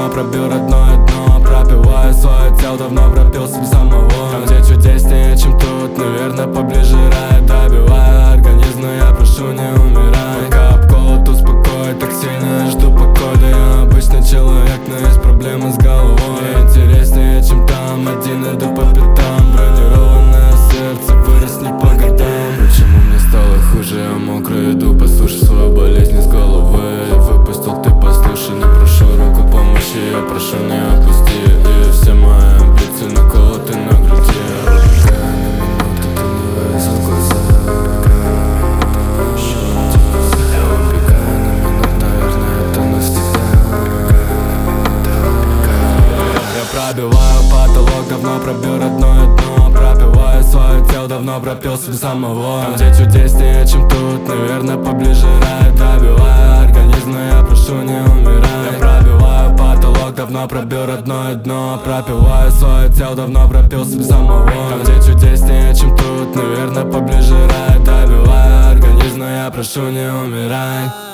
давно пробил родное дно. Пропиваю свое тело, давно пропил себе самого. Там где чудеснее, чем тут, наверное, поближе рай. Добиваю организм, но я прошу, не умирай. Пока обколот успокоит, так сильно я жду покоя. Я обычный человек, но есть проблемы с головой. Мне интереснее, чем там, один иду по пятам. Бронированное сердце вырос не по годам. Почему мне стало хуже, я мокрый иду, послушай свою болезнь из головы. Выпустил, ты послушай, не прошу руку помощи, я прошу, не опусти. И все мои амбиции наколоты на груди. Убегая на минуту, ты не вывесил глаза. Я убегаю на минуту, наверное, это навсегда. Я пробиваю потолок, давно пробил родное дно. Пропиваю свое тело, давно пропил себе самого. Там где чудеснее, чем тут, наверное, поближе рай. Добиваю организм, но я прошу, не умирай. Я пробиваю потолок, давно пробил родное дно. Пропиваю свое тело, давно пропил себе самого. Там где чудеснее, чем тут, наверное, поближе рай. Добиваю организм, но я прошу, не умирай.